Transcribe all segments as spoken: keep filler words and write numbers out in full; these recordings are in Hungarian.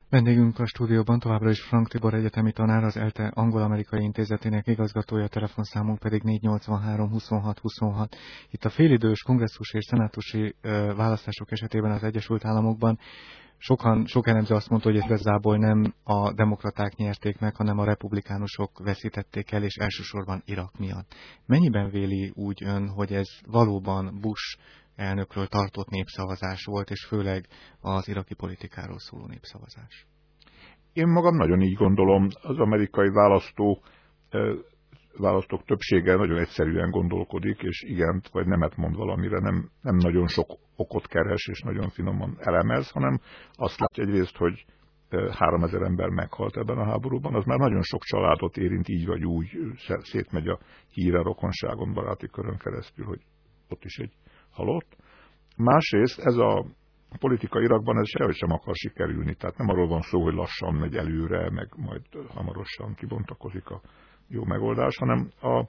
Vendégünk a stúdióban továbbra is Frank Tibor egyetemi tanár, az ELTE Angol-Amerikai Intézetének igazgatója, telefonszámunk pedig négy nyolcvanhárom huszonhat huszonhat. Itt a félidős kongresszus és szenátusi ö, választások esetében az Egyesült Államokban sokan, sok elemző azt mondta, hogy ez igazából nem a demokraták nyerték meg, hanem a republikánusok veszítették el, és elsősorban Irak miatt. Mennyiben véli úgy ön, hogy ez valóban Bush elnökről tartott népszavazás volt, és főleg az iraki politikáról szóló népszavazás? Én magam nagyon így gondolom. Az amerikai választó, választók többsége nagyon egyszerűen gondolkodik, és igent vagy nemet mond valamire, nem, nem nagyon sok okot keres, és nagyon finoman elemez, hanem azt látja egyrészt, hogy háromezer ember meghalt ebben a háborúban, az már nagyon sok családot érint így vagy úgy, szétmegy a híre rokonságon, baráti körön keresztül, hogy ott is egy halott. Másrészt ez a politika Irakban ez sehogy sem akar sikerülni, tehát nem arról van szó, hogy lassan megy előre, meg majd hamarosan kibontakozik a jó megoldás, hanem a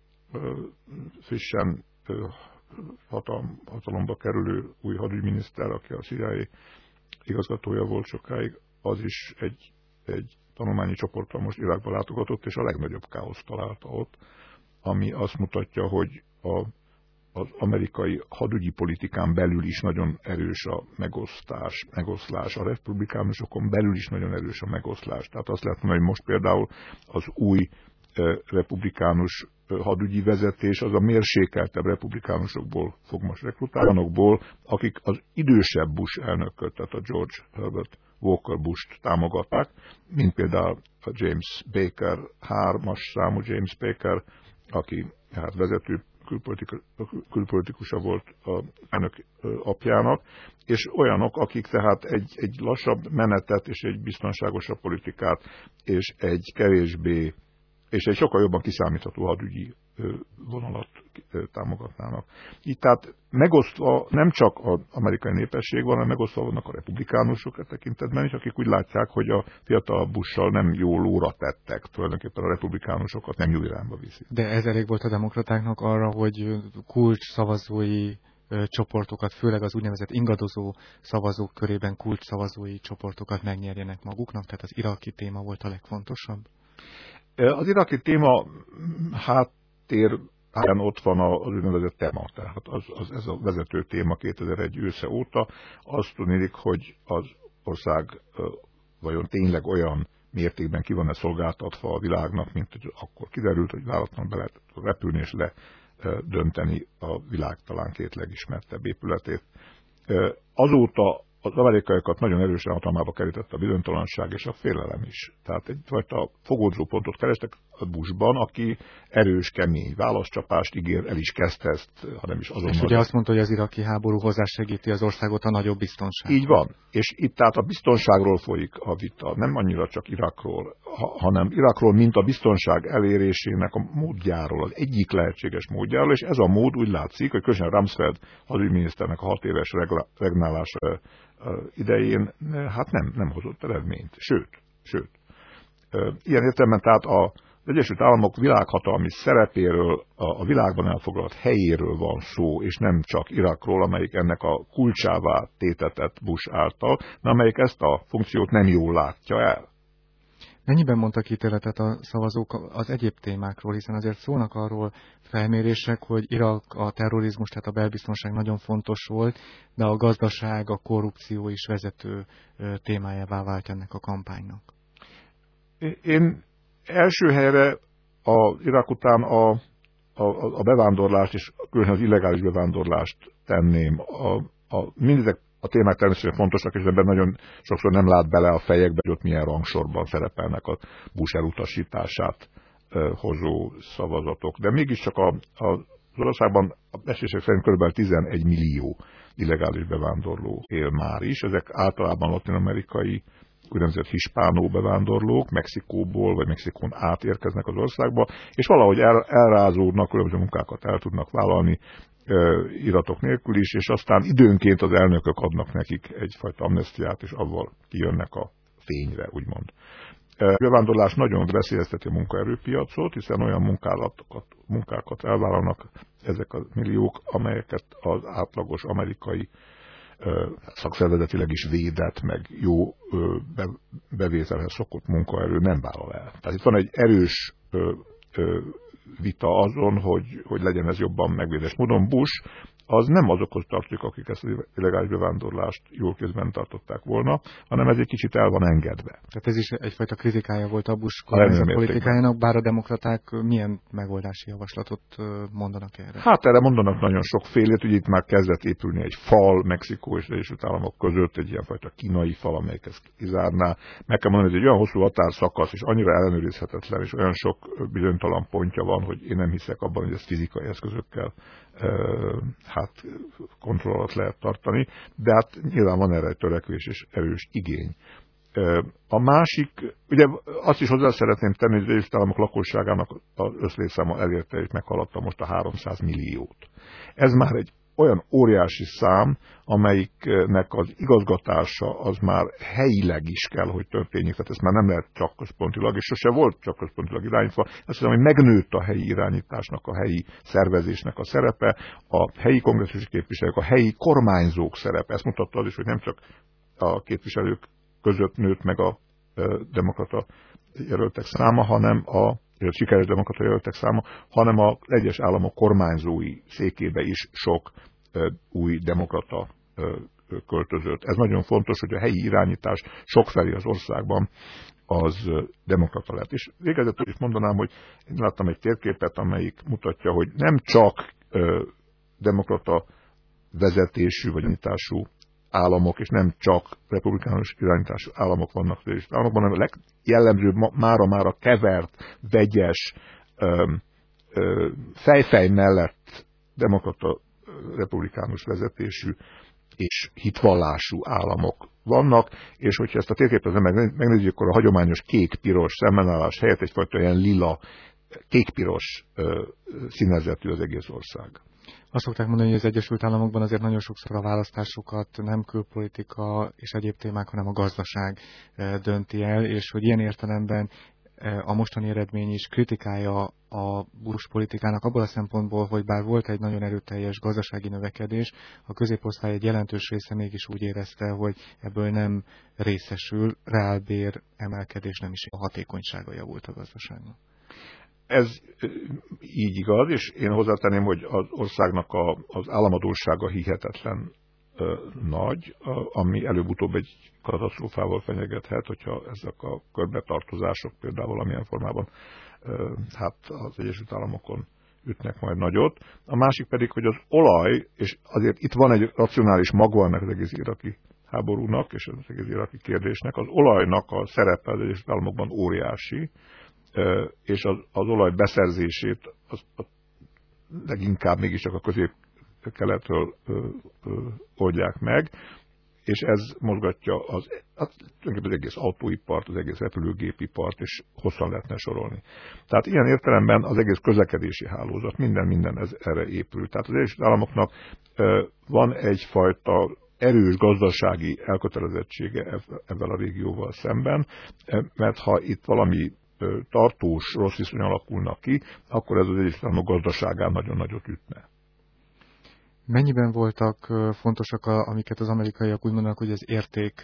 frissen hatalom, hatalomba kerülő új hadügyminiszter, aki a C I A igazgatója volt sokáig, az is egy, egy tanulmányi csoporttal most Irakba látogatott, és a legnagyobb káoszt találta ott, ami azt mutatja, hogy a az amerikai hadügyi politikán belül is nagyon erős a megosztás, megoszlás, a republikánusokon belül is nagyon erős a megoszlás. Tehát azt lehet mondani, hogy most például az új eh, republikánus eh, hadügyi vezetés az a mérsékeltebb republikánusokból fog most rekrutálni, akik az idősebb Bush elnököt, tehát a George Herbert Walker Bush-t támogatták, mint például a James Baker, hármas számú James Baker, aki hát vezető külpolitikusa volt a elnök apjának, és olyanok, akik tehát egy, egy lassabb menetet és egy biztonságosabb politikát és egy kevésbé, és egy sokkal jobban kiszámítható hadügyi vonalat támogatnának. Így tehát megosztva nem csak az amerikai népesség van, hanem megosztva vannak a republikánusok e tekintetben is, akik úgy látják, hogy a fiatal Bush-sal nem jó lóra tettek, tulajdonképpen a republikánusokat nem jó irányba viszi. De ez elég volt a demokratáknak arra, hogy kulcs szavazói csoportokat, főleg az úgynevezett ingadozó szavazók körében kulcs szavazói csoportokat megnyerjenek maguknak, tehát az iraki téma volt a legfontosabb? Az iraki téma háttér ott van az úgynevezett tema, tehát az, az, ez a vezető téma kétezer-egy ősze óta. Azt tudnék, hogy az ország vajon tényleg olyan mértékben ki van-e szolgáltatva a világnak, mint hogy akkor kiderült, hogy váratlan be lehet repülni és ledönteni a világ talán két legismertebb épületét. Azóta az amerikaiakat nagyon erősen hatalmába kerített a bizonytalanság és a félelem is. Tehát egyfajta fogódzó pontot kerestek a Bushban, aki erős, kemény válaszcsapást ígér, el is kezdte ezt, hanem is azonnal. És ugye azt mondta, hogy az iraki háború hozzásegíti az országot a nagyobb biztonság. Így van. És itt tehát a biztonságról folyik a vita, nem annyira csak Irakról, hanem Irakról, mint a biztonság elérésének a módjáról, az egyik lehetséges módjáról, és ez a mód úgy látszik, hogy különösen Rumsfeld hadügyminiszternek a hat éves regnálása idején hát nem, nem hozott eredményt. Sőt, sőt. Ilyen értelemben tehát az Egyesült Államok világhatalmi szerepéről, a világban elfoglalt helyéről van szó, és nem csak Irakról, amelyik ennek a kulcsává tétetett Bush által, de amelyik ezt a funkciót nem jól látja el. Mennyiben mondtak ítéletet a szavazók az egyéb témákról, hiszen azért szólnak arról felmérések, hogy Irak, a terrorizmus, tehát a belbiztonság nagyon fontos volt, de a gazdaság, a korrupció is vezető témájává vált ennek a kampánynak. Én első helyre a Irak után a, a, a bevándorlást, és különösen az illegális bevándorlást tenném. A, a, mindezek a témák természetesen fontosak, és ebben nagyon sokszor nem lát bele a fejekbe, hogy ott milyen rangsorban szerepelnek a Bush elutasítását uh, hozó szavazatok. De mégiscsak a, a, az országban a becslések szerint kb. tizenegy millió illegális bevándorló él már is. Ezek általában latin-amerikai, úgynevezett hispánó bevándorlók, Mexikóból vagy Mexikón átérkeznek az országba, és valahogy el, elrázódnak, különböző munkákat el tudnak vállalni iratok nélkül is, és aztán időnként az elnökök adnak nekik egyfajta amnesztiát, és avval kijönnek a fényre, úgymond. A bevándorlás nagyon veszélyezteti a munkaerőpiacot, hiszen olyan munkákat, munkákat elvállalnak ezek a milliók, amelyeket az átlagos amerikai szakszervezetileg is védett, meg jó bevételhez szokott munkaerő nem vállal el. Tehát itt van egy erős ö, ö, vita azon, hogy, hogy legyen ez jobban megvédés módon. Bush az nem azokhoz tartozik, akik ezt az illegális bevándorlást jól kézben tartották volna, hanem ez egy kicsit el van engedve. Tehát ez is egyfajta kritikája volt a Bush kormányzat politikájának, bár a demokraták milyen megoldási javaslatot mondanak erre? Hát erre mondanak nagyon sokfélét, ugye itt már kezdett épülni egy fal Mexikó és az Egyesült Államok között, egy ilyenfajta kínai fal, amelyik ezt kizárná. Meg kell mondani, hogy egy olyan hosszú határszakasz, és annyira ellenőrizhetetlen, és olyan sok bizonytalan pontja van, hogy én nem hiszek abban, hogy ezt fizikai eszközökkel hát kontroll alatt lehet tartani, de hát nyilván van erre egy törekvés és erős igény. A másik, ugye azt is hozzá szeretném tenni, hogy az Egyesült Államok lakosságának az összlétszáma elérte és meghaladta most a háromszáz milliót. Ez már egy olyan óriási szám, amelyiknek az igazgatása az már helyileg is kell, hogy történjék, tehát ezt már nem lehet csak központilag, és sose volt csak központilag irányítva. Azt hiszem, hogy megnőtt a helyi irányításnak, a helyi szervezésnek a szerepe, a helyi kongresszusi képviselők, a helyi kormányzók szerepe. Ezt mutatta az is, hogy nem csak a képviselők között nőtt meg a demokrata jelöltek száma, hanem a sikeres demokrata jelöltek száma, hanem az egyes államok kormányzói székébe is sok új demokrata költözött. Ez nagyon fontos, hogy a helyi irányítás sokfelé az országban az demokrata lett. És végezetül is mondanám, hogy én láttam egy térképet, amelyik mutatja, hogy nem csak demokrata vezetésű vagy irányítású államok, és nem csak republikánus irányítású államok vannak az Egyesült Államokban, hanem a legjellemzőbb mára-mára kevert, vegyes, ö, ö, fejfej mellett demokrata republikánus vezetésű és hitvallású államok vannak, és hogyha ezt a térképet megnézzük, akkor a hagyományos kék-piros szembenállás helyett egyfajta ilyen lila, kék-piros ö, színezetű az egész ország. Azt szokták mondani, hogy az Egyesült Államokban azért nagyon sokszor a választásokat nem külpolitika és egyéb témák, hanem a gazdaság dönti el, és hogy ilyen értelemben a mostani eredmény is kritikája a Bush politikának abból a szempontból, hogy bár volt egy nagyon erőteljes gazdasági növekedés, a középosztály egy jelentős része mégis úgy érezte, hogy ebből nem részesül, reálbér emelkedés nem is a hatékonysága javult a gazdaságnak. Ez így igaz, és én hozzátenném, hogy az országnak a, az államadóssága hihetetlen ö, nagy, a, ami előbb-utóbb egy katasztrófával fenyegethet, hogyha ezek a körbetartozások például valamilyen formában ö, hát az Egyesült Államokon ütnek majd nagyot. A másik pedig, hogy az olaj, és azért itt van egy racionális maga ennek az egész iraki háborúnak, és az egész iraki kérdésnek, az olajnak a szerepe az Egyesült Államokban óriási, és az, az olaj beszerzését az, az leginkább mégiscsak a közép-keletről ö, ö, oldják meg, és ez mozgatja az, az, az egész autóipart, az egész repülőgépipart, és hosszan lehetne sorolni. Tehát ilyen értelemben az egész közlekedési hálózat, minden, minden ez erre épül. Tehát az Egyesült Államoknak ö, van egyfajta erős gazdasági elkötelezettsége ezzel a régióval szemben, mert ha itt valami tartós rossz viszony alakulnak ki, akkor ez az Egyesült Államok gazdaságán nagyon nagyot ütne. Mennyiben voltak fontosak, a, amiket az amerikaiak úgy mondanak, hogy az érték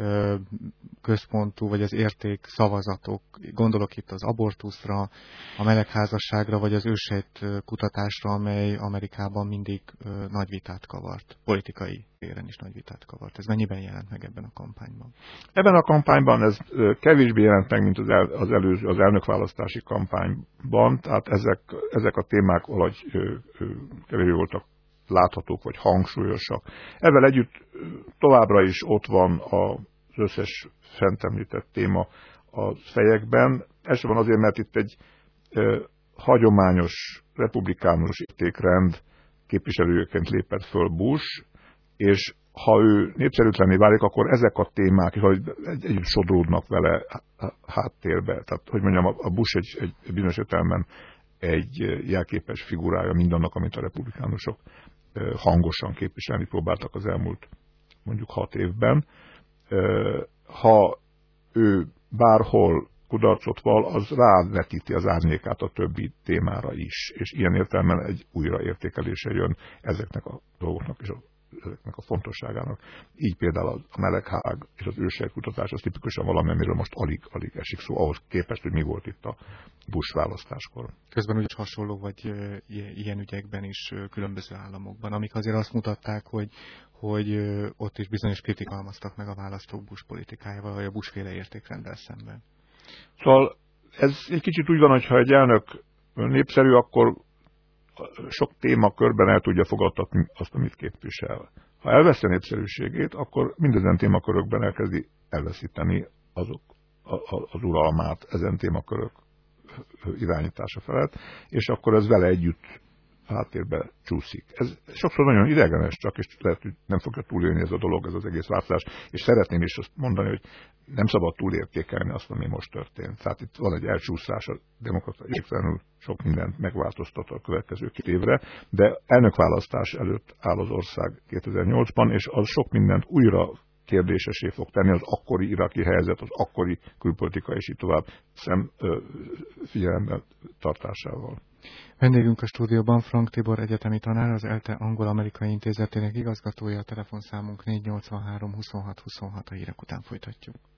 központú, vagy az érték szavazatok, gondolok itt az abortuszra, a melegházasságra, vagy az ősejt kutatásra, amely Amerikában mindig nagy vitát kavart, politikai téren is nagy vitát kavart. Ez mennyiben jelent meg ebben a kampányban? Ebben a kampányban ez kevésbé jelent meg, mint az, el, az előző, az elnökválasztási kampányban, tehát ezek, ezek a témák valahogy kevésbé voltak láthatók vagy hangsúlyosak. Ezzel együtt továbbra is ott van az összes fent említett téma a fejekben. Elsősorban azért, mert itt egy e, hagyományos republikánus értékrend képviselőjeként lépett föl Bush, és ha ő népszerűtlenné válik, akkor ezek a témák is egy, együtt sodródnak vele háttérbe. Tehát, hogy mondjam, a Bush egy, egy bizonyos értelemben egy jelképes figurája mindannak, amit a republikánusok hangosan képviselni próbáltak az elmúlt mondjuk hat évben. Ha ő bárhol kudarcot val, az rávetíti az árnyékát a többi témára is, és ilyen értelemben egy újraértékelése jön ezeknek a dolgoknak és ezeknek a fontosságának. Így például a meleghág és az ősejkutatás az tipikusan valami, amiről most alig-alig esik szó, ahhoz képest, hogy mi volt itt a Bush választáskor. Közben ugye hasonló vagy ilyen ügyekben is különböző államokban, amik azért azt mutatták, hogy, hogy ott is bizonyos kritika halmaztak meg a választók Bush politikájával, vagy a Bush-féle értékrenddel szemben. Szóval ez egy kicsit úgy van, hogyha egy elnök népszerű, akkor sok témakörben el tudja fogadtatni azt, amit képvisel. Ha elveszi a népszerűségét, akkor mindezen témakörökben elkezdi elveszíteni azok, az uralmát ezen témakörök irányítása felett, és akkor ez vele együtt háttérbe csúszik. Ez sokszor nagyon idegenes csak, és lehet, hogy nem fogja túlélni ez a dolog, ez az egész változás, és szeretném is azt mondani, hogy nem szabad túlértékelni azt, ami most történt. Tehát itt van egy elcsúszás, a demokrata értelemül sok mindent megváltoztat a következő két évre, de elnökválasztás előtt áll az ország kétezer-nyolcban, és az sok mindent újra kérdésesé fog tenni az akkori iraki helyzet, az akkori külpolitika és így tovább szem ö, figyelembe tartásával. Vendégünk a stúdióban Frank Tibor egyetemi tanár, az ELTE Angol-Amerikai Intézetének igazgatója, a telefonszámunk négy nyolc három huszonhat huszonhat, a hírek után folytatjuk.